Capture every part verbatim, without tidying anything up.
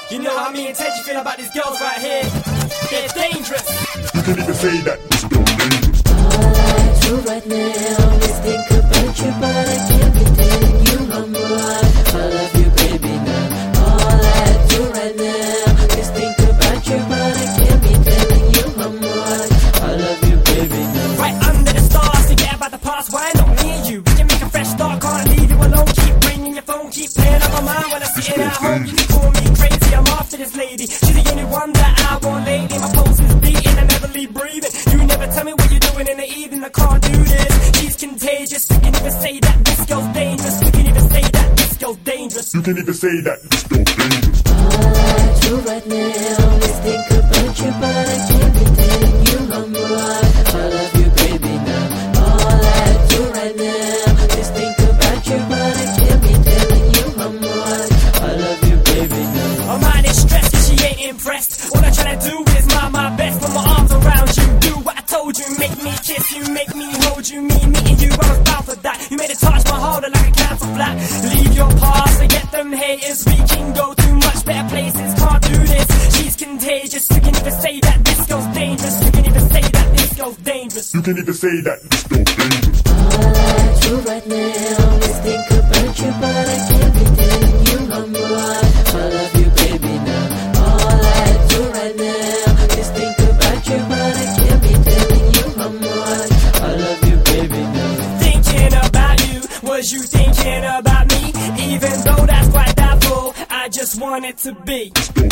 You know how me and Ted you feel about these girls right here. They're dangerous. You can even say that this girl's dangerous. All I do right now is think about you, but I can't be telling you how much I love you, baby, now. All I do right now is think about you, but I can't be telling you how much I love you, baby, now. Right under the stars, forget about the past. Why not me and you? We can make a fresh start, can't leave you alone. Keep ringing your phone, keep playing on my mind when I sit at home. You can call me crazy, I'm after this lady. She's the only one that I want lately. My pulse is beating, I never leave breathing. You never tell me what you're doing in the evening. I can't do this. She's contagious. You can even say that this girl's dangerous. You can even say that this girl's dangerous. You can even say that this girl's dangerous. All I do right now is think about you, but I can't be telling you how much I love you, baby, now. All I do right now is think about you, but I can't be telling you how much I love you, baby, now. My mind is stressed cause she ain't impressed. All I try to do is mind my best. Put my arms around you, do what I told you. Make me kiss you, make me hold you. Me meeting you, I was bound for that. You made it touch my heart like a cancer flat. Leave your past, forget them haters. We can go to much better places. Can't do this, she's contagious. You can even say that this girl's dangerous. You can even say that this girl's dangerous. You can even say that this girl's dangerous. All I do right now is think about you, but I can't be telling you how much I love you, baby, now. All I do right now is think about you, but I can't be telling you how much I love you, baby, now. Thinking about you, was you thinking about me? Even though that's quite doubtful, I just want it to be.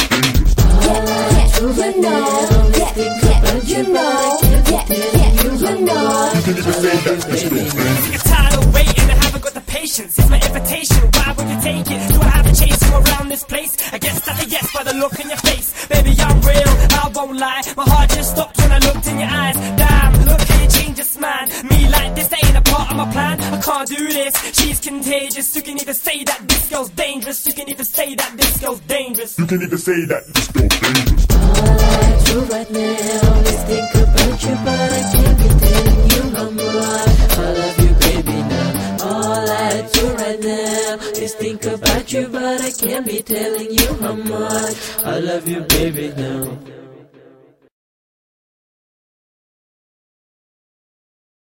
All I do right now is think about you, but I can't be telling you how much You can even say that this girl's dangerous. Sick of tired of waiting, I haven't got the patience. It's my invitation, why would you take it? Do I have to chase you around this place? I guess that's a yes by the look in your face. Baby, I'm real, I won't lie. My heart just stopped when I looked in your eyes. Damn, look how you change your mind. Me like this, that ain't a part of my plan. I can't do this, she's contagious. You can even say that this girl's dangerous. You can even say that this girl's dangerous. You can even say that this girl's dangerous. All I do right now is think about you, but I can't be telling you how much I love you, baby, now. All I do right now is think about you, but I can't be telling you how much I love you, baby, now.